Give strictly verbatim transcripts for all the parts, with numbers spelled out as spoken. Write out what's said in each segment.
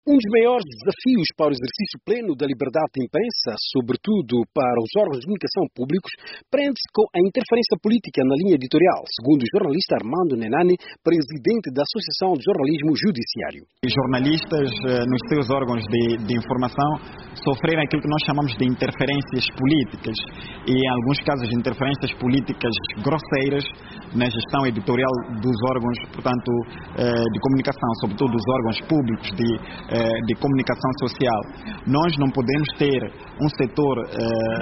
Um dos maiores desafios para o exercício pleno da liberdade de imprensa, sobretudo para os órgãos de comunicação públicos, prende-se com a interferência política na linha editorial, segundo o jornalista Armando Nenane, presidente da Associação de Jornalismo Judiciário. Os jornalistas, nos seus órgãos de, de informação, sofreram aquilo que nós chamamos de interferências políticas e, em alguns casos, interferências políticas grosseiras na gestão editorial dos órgãos, portanto, de comunicação, sobretudo dos órgãos públicos de de comunicação social. Nós não podemos ter um setor eh,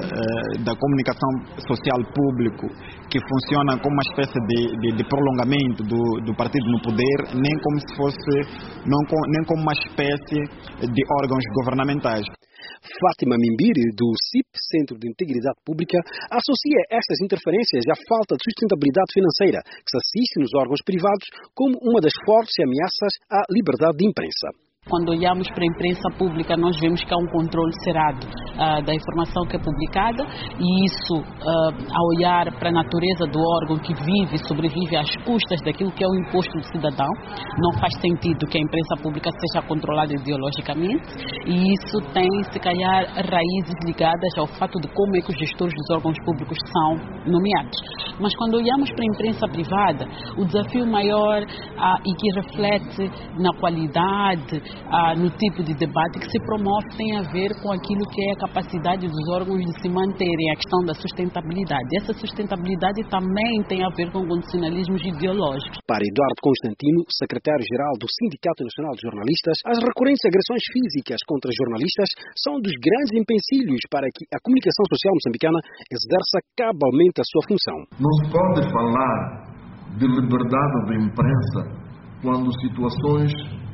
eh, da comunicação social público que funciona como uma espécie de, de, de prolongamento do, do partido no poder, nem como se fosse, não, nem como uma espécie de órgãos governamentais. Fátima Mimbiri, do C I P, Centro de Integridade Pública, associa estas interferências à falta de sustentabilidade financeira que se assiste nos órgãos privados como uma das fortes ameaças à liberdade de imprensa. Quando olhamos para a imprensa pública, nós vemos que há um controle cerrado uh, da informação que é publicada e isso, uh, ao olhar para a natureza do órgão que vive e sobrevive às custas daquilo que é o imposto do cidadão, não faz sentido que a imprensa pública seja controlada ideologicamente e isso tem, se calhar, raízes ligadas ao fato de como é que os gestores dos órgãos públicos são nomeados. Mas quando olhamos para a imprensa privada, o desafio maior uh, e que reflete na qualidade, Ah, no tipo de debate que se promove tem a ver com aquilo que é a capacidade dos órgãos de se manterem, a questão da sustentabilidade. Essa sustentabilidade também tem a ver com condicionalismos ideológicos. Para Eduardo Constantino, secretário-geral do Sindicato Nacional de Jornalistas, as recorrentes agressões físicas contra jornalistas são dos grandes empecilhos para que a comunicação social moçambicana exerça cabalmente a sua função. Não se pode falar de liberdade de imprensa quando situações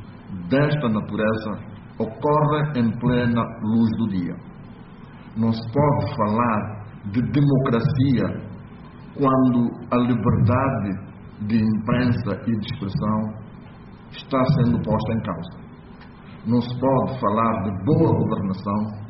desta natureza ocorre em plena luz do dia. Não se pode falar de democracia quando a liberdade de imprensa e de expressão está sendo posta em causa. Não se pode falar de boa governação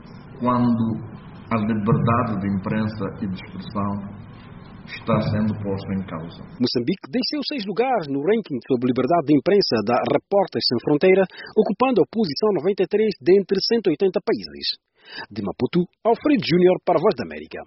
quando a liberdade de imprensa e de expressão está sendo posto em causa. Moçambique deixou seis lugares no ranking sobre liberdade de imprensa da Repórteres Sem Fronteira, ocupando a posição noventa e três dentre cento e oitenta países. De Maputo, Alfredo Júnior para a Voz da América.